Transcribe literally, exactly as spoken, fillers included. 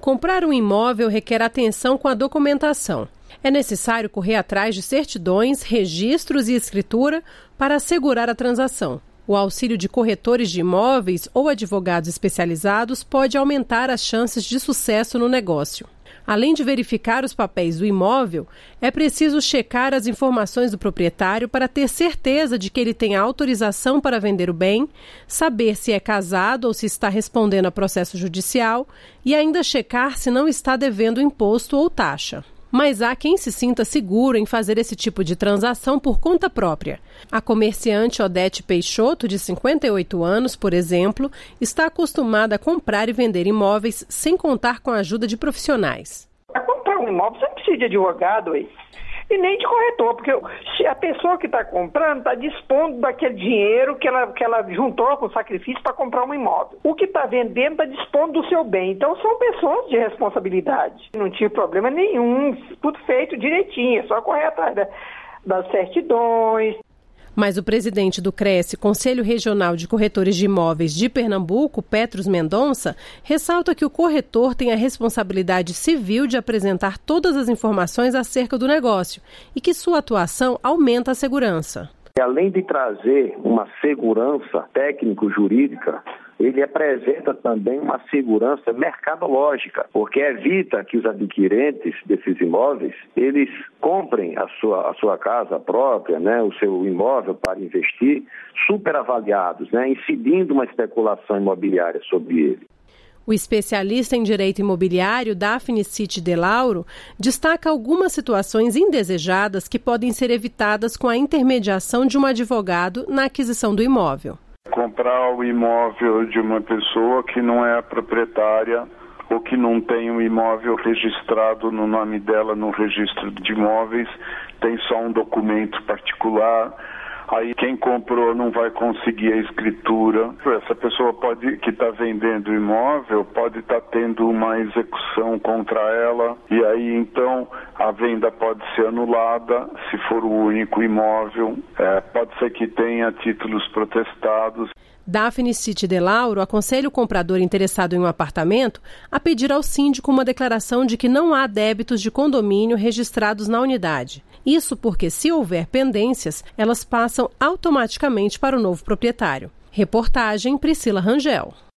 Comprar um imóvel requer atenção com a documentação. É necessário correr atrás de certidões, registros e escritura para assegurar a transação. O auxílio de corretores de imóveis ou advogados especializados pode aumentar as chances de sucesso no negócio. Além de verificar os papéis do imóvel, é preciso checar as informações do proprietário para ter certeza de que ele tem autorização para vender o bem, saber se é casado ou se está respondendo a processo judicial e ainda checar se não está devendo imposto ou taxa. Mas há quem se sinta seguro em fazer esse tipo de transação por conta própria. A comerciante Odete Peixoto, de cinquenta e oito anos, por exemplo, está acostumada a comprar e vender imóveis sem contar com a ajuda de profissionais. Para comprar um imóvel, você não precisa de advogado aí. E nem de corretor, porque se a pessoa que está comprando está dispondo daquele dinheiro que ela, que ela juntou com sacrifício para comprar um imóvel. O que está vendendo está dispondo do seu bem. Então são pessoas de responsabilidade. Não tinha problema nenhum, tudo feito direitinho, é só correr atrás da, das certidões. Mas o presidente do CRECE, Conselho Regional de Corretores de Imóveis de Pernambuco, Petros Mendonça, ressalta que o corretor tem a responsabilidade civil de apresentar todas as informações acerca do negócio e que sua atuação aumenta a segurança. Além de trazer uma segurança técnico-jurídica, ele apresenta também uma segurança mercadológica, porque evita que os adquirentes desses imóveis, eles comprem a sua, a sua casa própria, né, o seu imóvel para investir, superavaliados, né, incidindo uma especulação imobiliária sobre ele. O especialista em direito imobiliário, Daphne Cite de Lauro, destaca algumas situações indesejadas que podem ser evitadas com a intermediação de um advogado na aquisição do imóvel. Comprar o imóvel de uma pessoa que não é a proprietária ou que não tem o imóvel registrado no nome dela no registro de imóveis, tem só um documento particular. Aí quem comprou não vai conseguir a escritura. Essa pessoa pode, que está vendendo o imóvel pode estar tá tendo uma execução contra ela e aí então a venda pode ser anulada se for o único imóvel. É, pode ser que tenha títulos protestados. Daphne Cite de Lauro aconselha o comprador interessado em um apartamento a pedir ao síndico uma declaração de que não há débitos de condomínio registrados na unidade. Isso porque, se houver pendências, elas passam automaticamente para o novo proprietário. Reportagem Priscila Rangel.